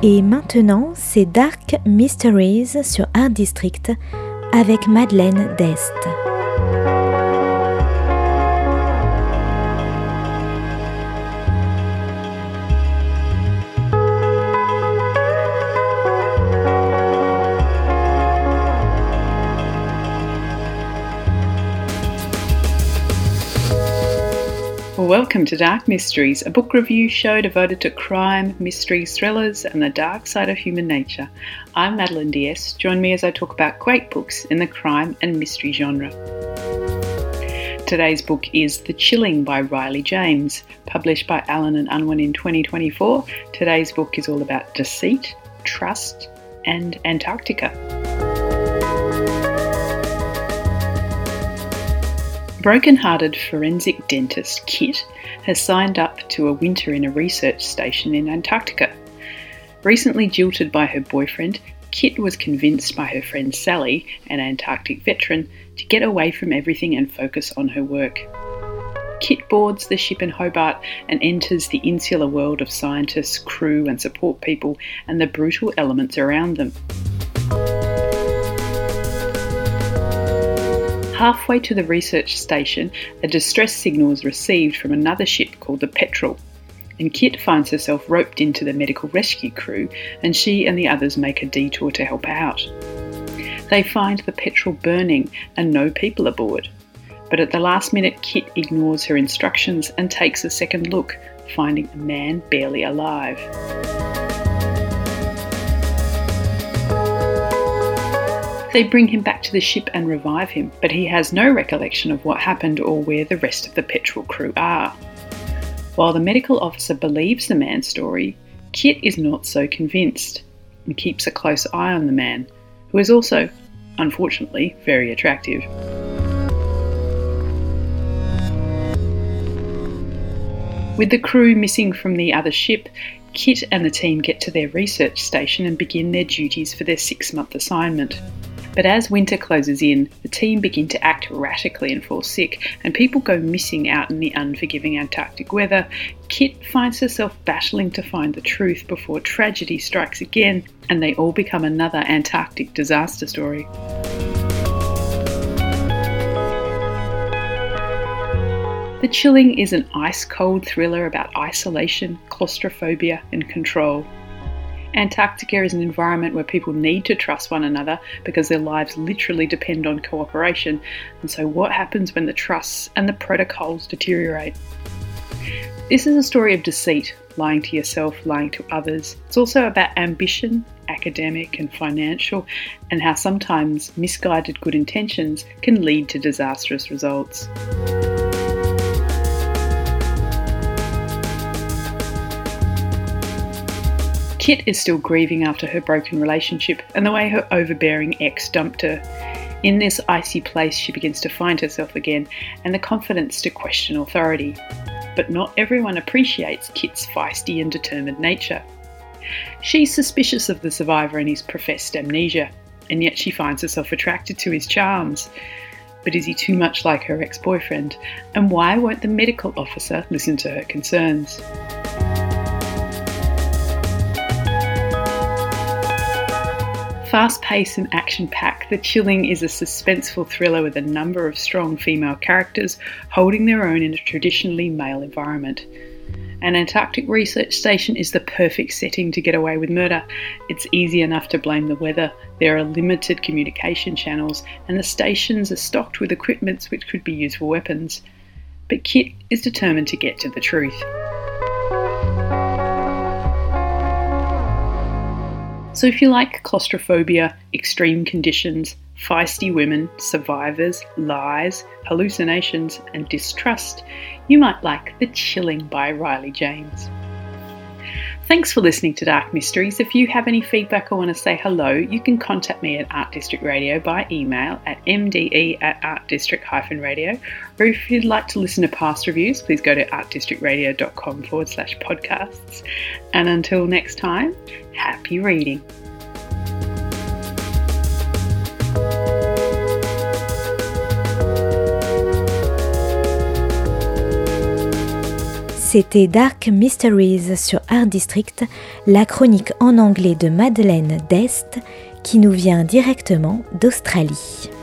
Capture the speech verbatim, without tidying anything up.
Et maintenant, c'est Dark Mysteries sur Art District avec Madeleine Dest. Welcome to Dark Mysteries, a book review show devoted to crime, mysteries, thrillers and the dark side of human nature. I'm Madeleine Dest. Join me as I talk about great books in the crime and mystery genre. Today's book is The Chilling by Riley James, published by Allen and Unwin in twenty twenty-four. Today's book is all about deceit, trust and Antarctica. Broken-hearted forensic dentist Kit has signed up to a winter in a research station in Antarctica. Recently jilted by her boyfriend, Kit was convinced by her friend Sally, an Antarctic veteran, to get away from everything and focus on her work. Kit boards the ship in Hobart and enters the insular world of scientists, crew and support people and the brutal elements around them. Halfway to the research station, a distress signal is received from another ship called the Petrel, and Kit finds herself roped into the medical rescue crew, and she and the others make a detour to help out. They find the Petrel burning and no people aboard, but at the last minute Kit ignores her instructions and takes a second look, finding a man barely alive. They bring him back to the ship and revive him, but he has no recollection of what happened or where the rest of the Petrel crew are. While the medical officer believes the man's story, Kit is not so convinced and keeps a close eye on the man, who is also, unfortunately, very attractive. With the crew missing from the other ship, Kit and the team get to their research station and begin their duties for their six-month assignment. But as winter closes in, the team begin to act erratically and fall sick, and people go missing out in the unforgiving Antarctic weather. Kit finds herself battling to find the truth before tragedy strikes again, and they all become another Antarctic disaster story. The Chilling is an ice-cold thriller about isolation, claustrophobia and control. Antarctica is an environment where people need to trust one another because their lives literally depend on cooperation, and so what happens when the trusts and the protocols deteriorate? This is a story of deceit, lying to yourself, lying to others. It's also about ambition, academic and financial, and how sometimes misguided good intentions can lead to disastrous results. Kit is still grieving after her broken relationship and the way her overbearing ex dumped her. In this icy place, she begins to find herself again and the confidence to question authority. But not everyone appreciates Kit's feisty and determined nature. She's suspicious of the survivor and his professed amnesia, and yet she finds herself attracted to his charms. But is he too much like her ex-boyfriend? And why won't the medical officer listen to her concerns? Fast-paced and action-packed, The Chilling is a suspenseful thriller with a number of strong female characters holding their own in a traditionally male environment. An Antarctic research station is the perfect setting to get away with murder. It's easy enough to blame the weather, there are limited communication channels, and the stations are stocked with equipment which could be used for weapons. But Kit is determined to get to the truth. So if you like claustrophobia, extreme conditions, feisty women, survivors, lies, hallucinations and distrust, you might like The Chilling by Riley James. Thanks for listening to Dark Mysteries. If you have any feedback or want to say hello, you can contact me at Art District Radio by email at m d e at artdistrict dash radio. Or if you'd like to listen to past reviews, please go to artdistrictradio.com forward slash podcasts. And until next time, happy reading. C'était Dark Mysteries sur Art District, la chronique en anglais de Madeleine Dest qui nous vient directement d'Australie.